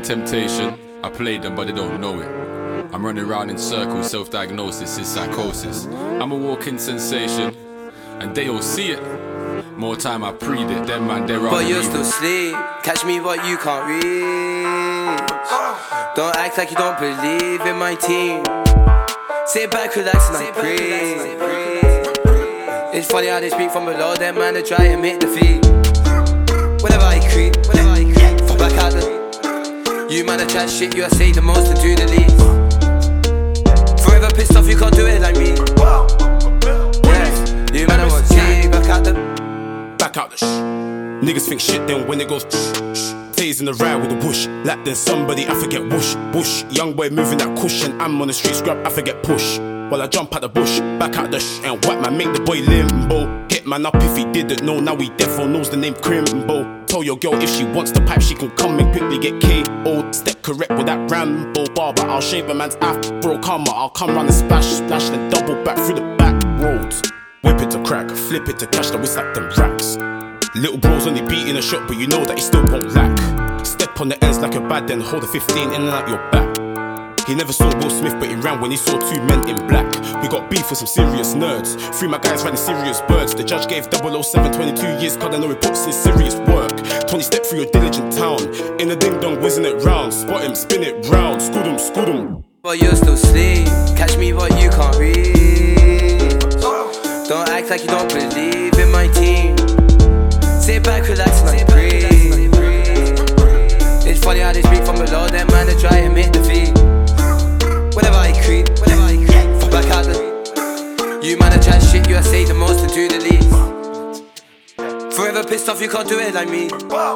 temptation. I played them but they don't know it. I'm running around in circles, self-diagnosis is psychosis. I'm a walking sensation, and they all see it. More time I preed it, them man they're but you're still asleep, catch me but you can't reach. Don't act like you don't believe in my team. Sit back, relax and I breathe. It's funny how they speak from below, them man they try and make the feet. Whenever I creep, fall back out the. You man a chat shit, you say the most and do the least. Forever pissed off, you can't do it like me. Yeah, you man I want to back out the. Back out the niggas think shit then when it goes stays in the ride with the whoosh. Like then somebody I forget whoosh, whoosh. Young boy moving that cushion, I'm on the street scrap, I forget push. While I jump out the bush, back out the and whack man, make the boy limbo. Hit man up if he didn't know, now he defo knows the name Crimbo. Tell your girl if she wants the pipe, she can come and quickly get KO'd. Step correct with that Rambo bar, but I'll shave a man's afro karma. I'll come round and splash, then double back through the back roads. Whip it to crack, flip it to cash, then we stack them racks. Little bro's only beating a shot, but you know that he still won't lack. Step on the ends like a bad, then hold a 15 in and out your back. He never saw Will Smith, but he ran when he saw two men in black. We got beef with some serious nerds. Three my guys riding serious birds. The judge gave 007 22 years, cause I know he puts in serious work. 20 step through your diligent town. In the ding dong, whizzing it round. Spot him, spin it round. Scoot him. But you're still asleep, catch me but you can't reach. Don't act like you don't believe in my team. Sit back, relax and I breathe. It's funny how they speak from below, them man they try and make the feet. Whenever I creep, fall back out the. You man a chat shit, you say the most and do the least. Forever pissed off, you can't do it like me.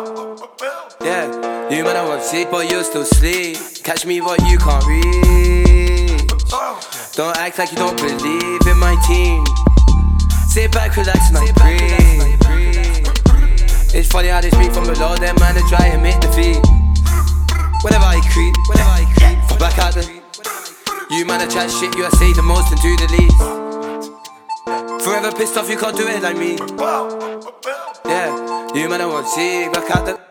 Yeah, you man I want to see, but you're still asleep. Catch me but you can't reach. Don't act like you don't believe in my team. Sit back, relax and I breathe. It's funny how they speak from below, them man they try and make the feet. Whenever I creep, fall back out the. You man a chat shit, you say the most and do the least. Forever pissed off, you can't do it like me. Yeah, you man I want to see back out the.